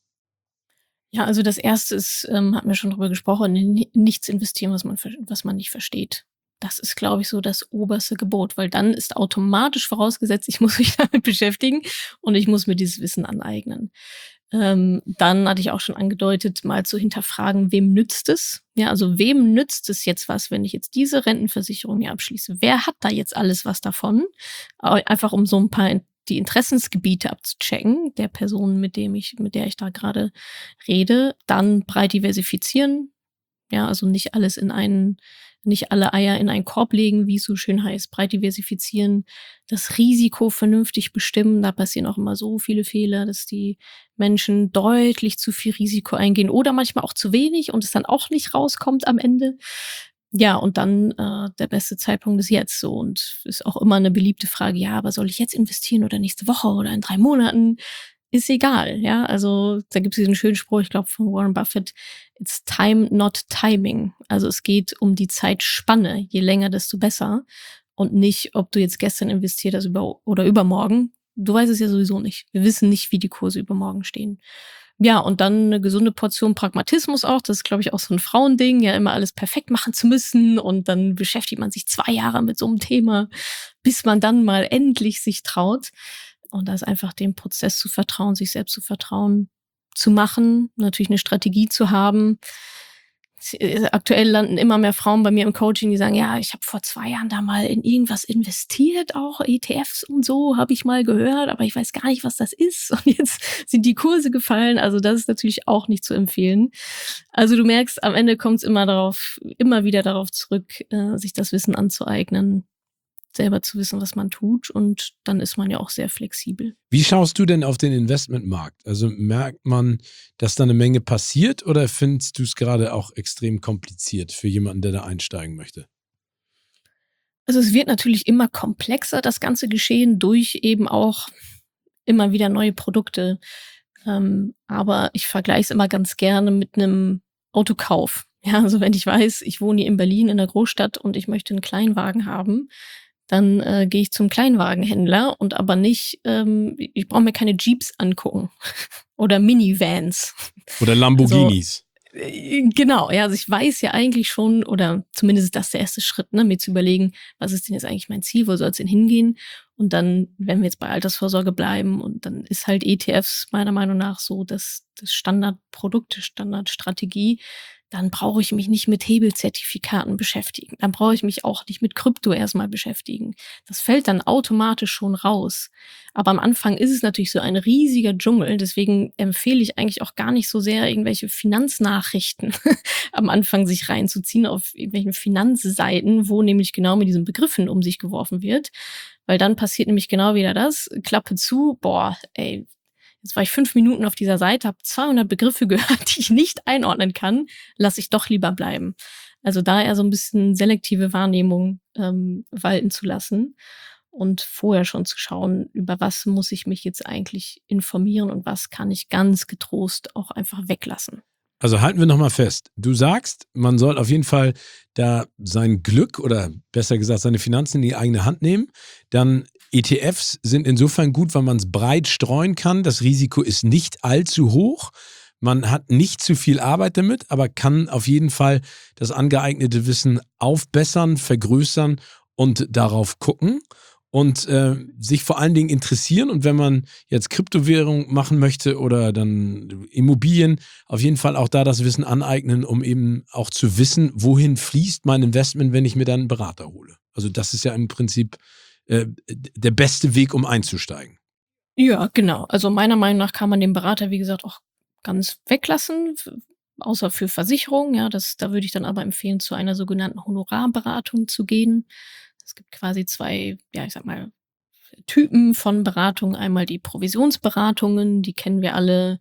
Ja, also das erste ist, ähm, hatten wir schon drüber gesprochen, in nichts investieren, was man, was man nicht versteht. Das ist, glaube ich, so das oberste Gebot, weil dann ist automatisch vorausgesetzt, ich muss mich damit beschäftigen und ich muss mir dieses Wissen aneignen. Ähm, dann hatte ich auch schon angedeutet, mal zu hinterfragen, wem nützt es? Ja, also wem nützt es jetzt was, wenn ich jetzt diese Rentenversicherung hier abschließe? Wer hat da jetzt alles was davon? Einfach um so ein paar die Interessensgebiete abzuchecken, der Person, mit dem ich, mit der ich da gerade rede. Dann breit diversifizieren. Ja, also nicht alles in einen, nicht alle Eier in einen Korb legen, wie es so schön heißt, breit diversifizieren, das Risiko vernünftig bestimmen. Da passieren auch immer so viele Fehler, dass die Menschen deutlich zu viel Risiko eingehen oder manchmal auch zu wenig und es dann auch nicht rauskommt am Ende. Ja, und dann äh, der beste Zeitpunkt ist jetzt so und ist auch immer eine beliebte Frage, ja, aber soll ich jetzt investieren oder nächste Woche oder in drei Monaten? Ist egal, ja, also da gibt es diesen schönen Spruch, ich glaube von Warren Buffett, it's time, not timing. Also es geht um die Zeitspanne, je länger, desto besser und nicht, ob du jetzt gestern investiert hast über, oder übermorgen. Du weißt es ja sowieso nicht. Wir wissen nicht, wie die Kurse übermorgen stehen. Ja, und dann eine gesunde Portion Pragmatismus auch. Das ist, glaube ich, auch so ein Frauending, ja immer alles perfekt machen zu müssen. Und dann beschäftigt man sich zwei Jahre mit so einem Thema, bis man dann mal endlich sich traut. Und da ist einfach dem Prozess zu vertrauen, sich selbst zu vertrauen, zu machen, natürlich eine Strategie zu haben. Aktuell landen immer mehr Frauen bei mir im Coaching, die sagen, ja, ich habe vor zwei Jahren da mal in irgendwas investiert, auch E T Fs und so, habe ich mal gehört, aber ich weiß gar nicht, was das ist. Und jetzt sind die Kurse gefallen. Also das ist natürlich auch nicht zu empfehlen. Also du merkst, am Ende kommt es immer darauf, immer wieder darauf zurück, äh, sich das Wissen anzueignen, selber zu wissen, was man tut. Und dann ist man ja auch sehr flexibel. Wie schaust du denn auf den Investmentmarkt? Also merkt man, dass da eine Menge passiert oder findest du es gerade auch extrem kompliziert für jemanden, der da einsteigen möchte? Also es wird natürlich immer komplexer, das ganze Geschehen, durch eben auch immer wieder neue Produkte. Ähm, aber ich vergleiche es immer ganz gerne mit einem Autokauf. Ja, also wenn ich weiß, ich wohne hier in Berlin in der Großstadt und ich möchte einen Kleinwagen haben, dann äh, gehe ich zum Kleinwagenhändler und aber nicht, ähm, ich brauche mir keine Jeeps angucken oder Minivans. Oder Also Lamborghinis. äh, genau, ja, also ich weiß ja eigentlich schon, oder zumindest ist das der erste Schritt, ne, mir zu überlegen, was ist denn jetzt eigentlich mein Ziel, wo soll es denn hingehen? Und dann, wenn wir jetzt bei Altersvorsorge bleiben, und dann ist halt E T Fs meiner Meinung nach so das, das Standardprodukt, die Standardstrategie, dann brauche ich mich nicht mit Hebelzertifikaten beschäftigen. Dann brauche ich mich auch nicht mit Krypto erstmal beschäftigen. Das fällt dann automatisch schon raus. Aber am Anfang ist es natürlich so ein riesiger Dschungel. Deswegen empfehle ich eigentlich auch gar nicht so sehr, irgendwelche Finanznachrichten am Anfang sich reinzuziehen auf irgendwelchen Finanzseiten, wo nämlich genau mit diesen Begriffen um sich geworfen wird. Weil dann passiert nämlich genau wieder das. Klappe zu, boah, ey, jetzt war ich fünf Minuten auf dieser Seite, habe zweihundert Begriffe gehört, die ich nicht einordnen kann, lasse ich doch lieber bleiben. Also da eher so ein bisschen selektive Wahrnehmung ähm, walten zu lassen und vorher schon zu schauen, über was muss ich mich jetzt eigentlich informieren und was kann ich ganz getrost auch einfach weglassen. Also halten wir nochmal fest. Du sagst, man soll auf jeden Fall da sein Glück oder besser gesagt seine Finanzen in die eigene Hand nehmen. Dann E T Fs sind insofern gut, weil man es breit streuen kann. Das Risiko ist nicht allzu hoch. Man hat nicht zu viel Arbeit damit, aber kann auf jeden Fall das angeeignete Wissen aufbessern, vergrößern und darauf gucken. Und äh, sich vor allen Dingen interessieren. Und wenn man jetzt Kryptowährung machen möchte oder dann Immobilien, auf jeden Fall auch da das Wissen aneignen, um eben auch zu wissen, wohin fließt mein Investment, wenn ich mir dann einen Berater hole. Also das ist ja im Prinzip äh, der beste Weg, um einzusteigen. Ja, genau. Also meiner Meinung nach kann man den Berater, wie gesagt, auch ganz weglassen, f- außer für Versicherungen. Ja, das, da würde ich dann aber empfehlen, zu einer sogenannten Honorarberatung zu gehen. Es gibt quasi zwei, ja, ich sag mal, Typen von Beratungen. Einmal die Provisionsberatungen, die kennen wir alle.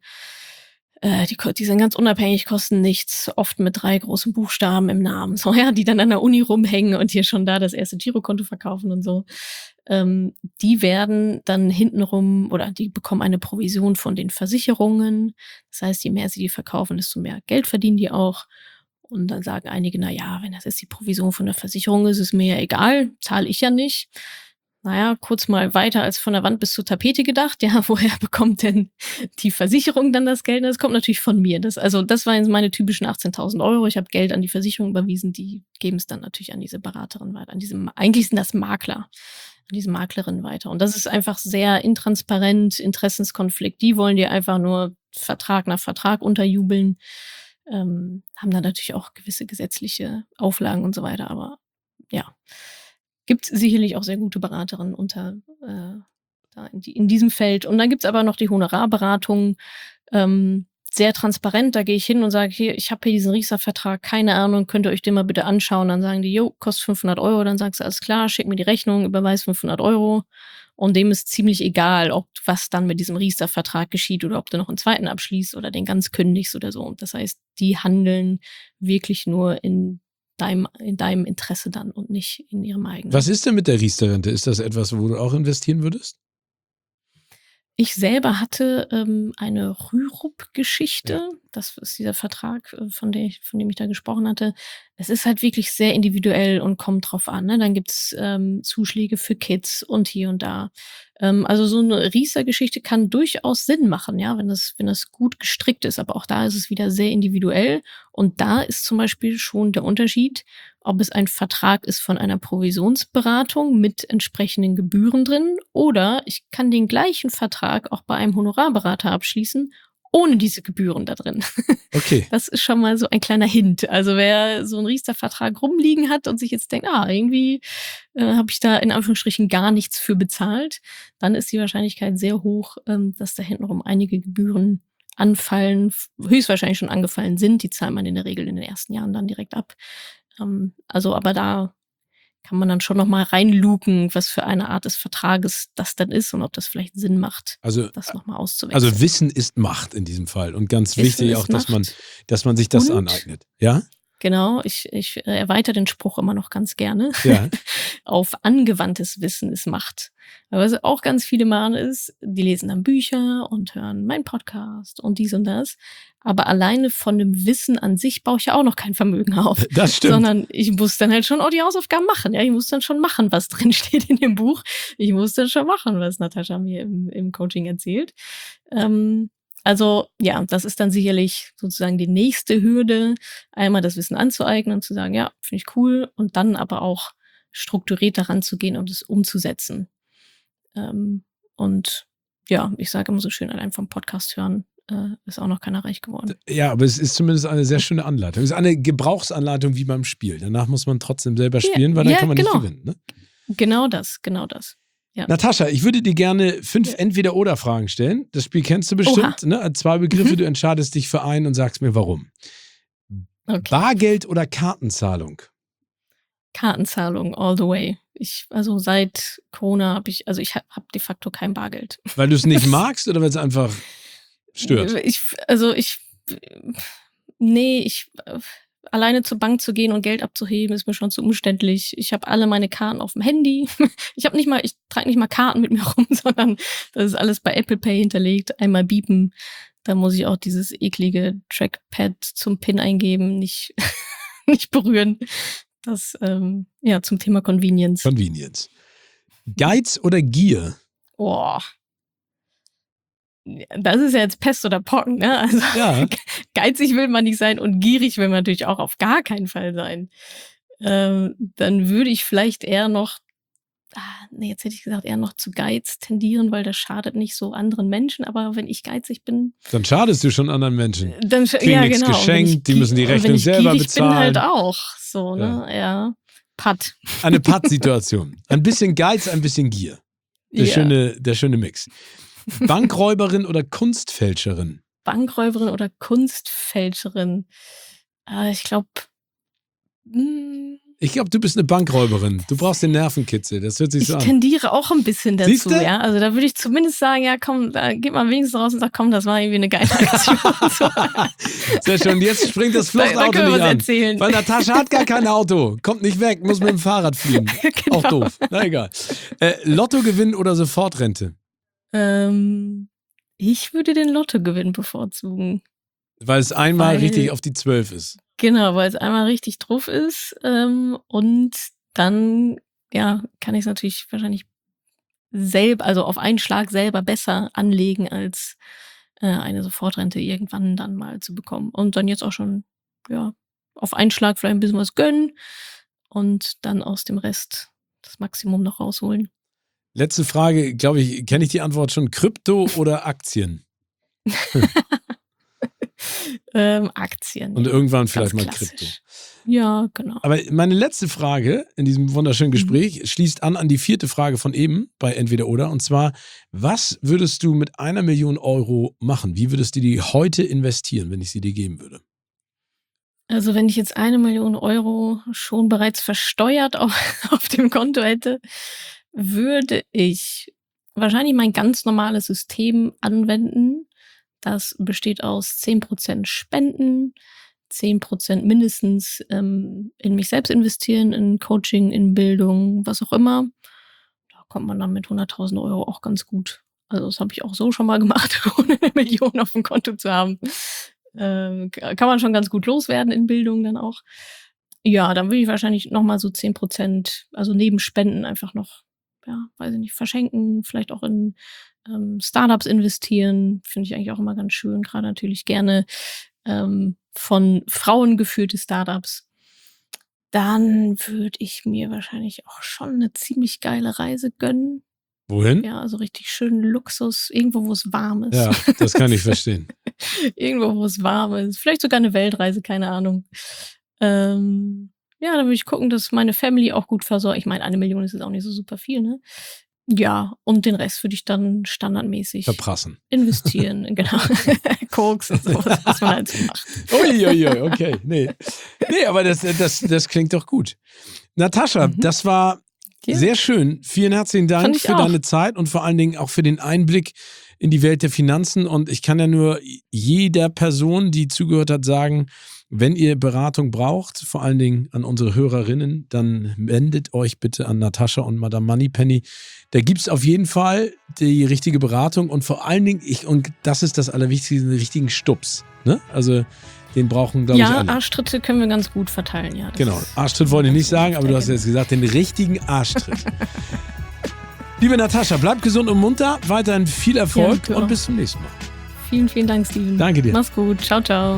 Äh, die, ko- die sind ganz unabhängig, kosten nichts, oft mit drei großen Buchstaben im Namen, so, ja, die dann an der Uni rumhängen und hier schon da das erste Girokonto verkaufen und so. Ähm, die werden dann hintenrum, oder die bekommen eine Provision von den Versicherungen. Das heißt, je mehr sie die verkaufen, desto mehr Geld verdienen die auch. Und dann sagen einige, na ja, wenn das jetzt die Provision von der Versicherung ist, ist mir ja egal, zahle ich ja nicht. Naja, kurz mal weiter als von der Wand bis zur Tapete gedacht. Ja, woher bekommt denn die Versicherung dann das Geld? Das kommt natürlich von mir. Das, also das waren jetzt meine typischen achtzehntausend Euro. Ich habe Geld an die Versicherung überwiesen. Die geben es dann natürlich an diese Beraterin weiter. An diese, eigentlich sind das Makler, an diese Maklerin weiter. Und das ist einfach sehr intransparent, Interessenskonflikt. Die wollen dir einfach nur Vertrag nach Vertrag unterjubeln. Ähm, haben dann natürlich auch gewisse gesetzliche Auflagen und so weiter. Aber ja, gibt sicherlich auch sehr gute Beraterinnen unter äh, da in, die, in diesem Feld. Und dann gibt's aber noch die Honorarberatung, ähm, sehr transparent. Da gehe ich hin und sage, hier, ich habe hier diesen Riester-Vertrag, keine Ahnung, könnt ihr euch den mal bitte anschauen. Dann sagen die, jo, kostet fünfhundert Euro. Dann sagst du, alles klar, schick mir die Rechnung, überweis fünfhundert Euro. Und dem ist ziemlich egal, ob was dann mit diesem Riester-Vertrag geschieht oder ob du noch einen zweiten abschließt oder den ganz kündigst oder so. Und das heißt, die handeln wirklich nur in deinem, in deinem Interesse dann und nicht in ihrem eigenen. Was ist denn mit der Riester-Rente? Ist das etwas, wo du auch investieren würdest? Ich selber hatte ähm, eine Rürup-Geschichte. Ja. Das ist dieser Vertrag, äh, von, der ich, von dem ich da gesprochen hatte. Es ist halt wirklich sehr individuell und kommt drauf an. Ne? Dann gibt's ähm, Zuschläge für Kids und hier und da. Ähm, also so eine Riester-Geschichte kann durchaus Sinn machen, ja, wenn das, wenn das gut gestrickt ist. Aber auch da ist es wieder sehr individuell. Und da ist zum Beispiel schon der Unterschied, ob es ein Vertrag ist von einer Provisionsberatung mit entsprechenden Gebühren drin oder ich kann den gleichen Vertrag auch bei einem Honorarberater abschließen, ohne diese Gebühren da drin. Okay. Das ist schon mal so ein kleiner Hint. Also wer so einen Riester-Vertrag rumliegen hat und sich jetzt denkt, ah, irgendwie äh, habe ich da in Anführungsstrichen gar nichts für bezahlt, dann ist die Wahrscheinlichkeit sehr hoch, ähm, dass da hintenrum einige Gebühren anfallen, höchstwahrscheinlich schon angefallen sind. Die zahlt man in der Regel in den ersten Jahren dann direkt ab. Ähm, also, aber da kann man dann schon nochmal reinluken, was für eine Art des Vertrages das dann ist und ob das vielleicht Sinn macht, Also, das nochmal auszuwechseln. also Wissen ist Macht in diesem Fall. Und ganz Wissen wichtig ist auch, dass man, Macht. dass man sich das Und? aneignet. Ja? Genau, ich, ich äh, erweitere den Spruch immer noch ganz gerne. Ja. Auf angewandtes Wissen ist Macht. Aber was auch ganz viele machen ist, die lesen dann Bücher und hören meinen Podcast und dies und das. Aber alleine von dem Wissen an sich baue ich ja auch noch kein Vermögen auf. Das stimmt. Sondern ich muss dann halt schon auch die Hausaufgaben machen. Ja, ich muss dann schon machen, was drin steht in dem Buch. Ich muss dann schon machen, was Natascha mir im, im Coaching erzählt. Ähm, Also ja, das ist dann sicherlich sozusagen die nächste Hürde, einmal das Wissen anzueignen und zu sagen, ja, finde ich cool, und dann aber auch strukturiert daran zu gehen und es umzusetzen. Ähm, und ja, ich sage immer so schön, allein vom Podcast hören äh, ist auch noch keiner reich geworden. Ja, aber es ist zumindest eine sehr schöne Anleitung. Es ist eine Gebrauchsanleitung wie beim Spiel. Danach muss man trotzdem selber spielen, Ja, weil dann ja, kann man genau. nicht gewinnen. Ne? Genau das, genau das. Ja. Natascha, ich würde dir gerne fünf Ja. Entweder-Oder-Fragen stellen. Das Spiel kennst du bestimmt. Ne? Zwei Begriffe, Mhm. du entscheidest dich für einen und sagst mir, warum. Okay. Bargeld oder Kartenzahlung? Kartenzahlung all the way. Ich, also seit Corona habe ich, also ich habe hab de facto kein Bargeld. Weil du es nicht magst oder weil es einfach stört? Ich, also ich, nee, ich, äh, alleine zur Bank zu gehen und Geld abzuheben, ist mir schon zu umständlich. Ich habe alle meine Karten auf dem Handy. Ich habe nicht mal, ich trage nicht mal Karten mit mir rum, sondern das ist alles bei Apple Pay hinterlegt. Einmal biepen, da muss ich auch dieses eklige Trackpad zum PIN eingeben, nicht, nicht berühren. Das, ähm, ja, zum Thema Convenience. Convenience. Geiz oder Gier? Boah. Das ist ja jetzt Pest oder Pocken, ne? Also Ja. geizig will man nicht sein und gierig will man natürlich auch auf gar keinen Fall sein. Ähm, dann würde ich vielleicht eher noch, ah, nee, jetzt hätte ich gesagt, eher noch zu Geiz tendieren, weil das schadet nicht so anderen Menschen. Aber wenn ich geizig bin, Dann schadest du schon anderen Menschen. dann Kriegen ja, nichts genau. geschenkt, Wenn ich die müssen die gi- Rechnung wenn ich selber gierig bezahlen. bin halt auch so, ne? Ja. Patt. Eine Pattsituation. Ein bisschen Geiz, ein bisschen Gier. Der, Ja. schöne, der schöne Mix. Bankräuberin oder Kunstfälscherin? Bankräuberin oder Kunstfälscherin. Äh, ich glaube, Ich glaube, du bist eine Bankräuberin. Du brauchst den Nervenkitzel. Das hört sich ich so an. tendiere auch ein bisschen dazu, Siehste? ja. Also da würde ich zumindest sagen, ja komm, da geht man wenigstens raus und sagt, komm, das war irgendwie eine geile Aktion. So. Sehr schön. Jetzt springt das Da, da Fluchtauto können wir nicht was an. erzählen. Weil Natascha hat gar kein Auto. Kommt nicht weg, muss mit dem Fahrrad fliegen. Genau. Auch doof. Na egal. Äh, Lotto gewinnen oder Sofortrente? Ähm, ich würde den Lottogewinn bevorzugen. Weil es einmal Weil- richtig auf die zwölf ist. Genau, weil es einmal richtig drauf ist. Ähm, und dann, ja, kann ich es natürlich wahrscheinlich selber, also auf einen Schlag selber besser anlegen, als äh, eine Sofortrente irgendwann dann mal zu bekommen. Und dann jetzt auch schon, ja, auf einen Schlag vielleicht ein bisschen was gönnen und dann aus dem Rest das Maximum noch rausholen. Letzte Frage, glaube ich, kenne ich die Antwort schon. Krypto oder Aktien? ähm, Aktien. Und ja. irgendwann Ganz vielleicht mal klassisch. Krypto. Ja, genau. Aber meine letzte Frage in diesem wunderschönen Gespräch Mhm. schließt an an die vierte Frage von eben bei Entweder Oder. Und zwar, was würdest du mit einer Million Euro machen? Wie würdest du die heute investieren, wenn ich sie dir geben würde? Also wenn ich jetzt eine Million Euro schon bereits versteuert auf, auf dem Konto hätte, würde ich wahrscheinlich mein ganz normales System anwenden. Das besteht aus zehn Prozent Spenden, zehn Prozent mindestens ähm, in mich selbst investieren, in Coaching, in Bildung, was auch immer. Da kommt man dann mit hunderttausend Euro auch ganz gut. Also das habe ich auch so schon mal gemacht, ohne eine Million auf dem Konto zu haben. Ähm, kann man schon ganz gut loswerden in Bildung dann auch. Ja, dann würde ich wahrscheinlich nochmal so zehn Prozent, also neben Spenden einfach noch, ja, weiß ich nicht, verschenken, vielleicht auch in ähm, Startups investieren, finde ich eigentlich auch immer ganz schön, gerade natürlich gerne ähm, von Frauen geführte Startups. Dann würde ich mir wahrscheinlich auch schon eine ziemlich geile Reise gönnen. Wohin? Ja, also richtig schön Luxus, irgendwo, wo es warm ist. Ja, das kann ich verstehen. Irgendwo, wo es warm ist. Vielleicht sogar eine Weltreise, keine Ahnung. Ähm, ja, dann würde ich gucken, dass meine Family auch gut versorgt. Ich meine, eine Million ist jetzt auch nicht so super viel, ne? Ja, und den Rest würde ich dann standardmäßig verprassen. Investieren, genau. Koks und sowas, was man halt so macht. Uiuiui, okay. Nee, nee aber das, das, das klingt doch gut. Natascha, mhm. das war ja. sehr schön. Vielen herzlichen Dank für auch. deine Zeit und vor allen Dingen auch für den Einblick in die Welt der Finanzen. Und ich kann ja nur jeder Person, die zugehört hat, sagen, wenn ihr Beratung braucht, vor allen Dingen an unsere Hörerinnen, dann wendet euch bitte an Natascha und Madame Moneypenny. Da gibt es auf jeden Fall die richtige Beratung und vor allen Dingen, ich, und das ist das Allerwichtigste, den richtigen Stups. Ne? Also den brauchen, glaube ja, ich, alle. Ja, Arschtritte können wir ganz gut verteilen. Ja, genau, Arschtritt wollte ich nicht sagen, aber du hast jetzt gesagt, den richtigen Arschtritt. Liebe Natascha, bleib gesund und munter, weiterhin viel Erfolg ja, und bis zum nächsten Mal. Vielen, vielen Dank, Steven. Danke dir. Mach's gut. Ciao, ciao.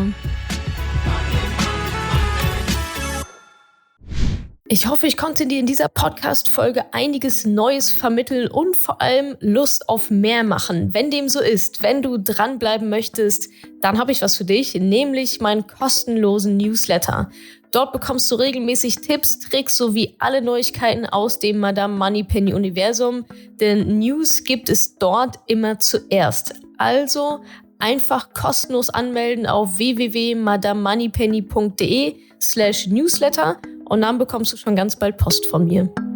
Ich hoffe, ich konnte dir in dieser Podcast-Folge einiges Neues vermitteln und vor allem Lust auf mehr machen. Wenn dem so ist, wenn du dranbleiben möchtest, dann habe ich was für dich, nämlich meinen kostenlosen Newsletter. Dort bekommst du regelmäßig Tipps, Tricks sowie alle Neuigkeiten aus dem Madame Moneypenny Universum, denn News gibt es dort immer zuerst. Also einfach kostenlos anmelden auf w w w punkt madame moneypenny punkt de slash newsletter und dann bekommst du schon ganz bald Post von mir.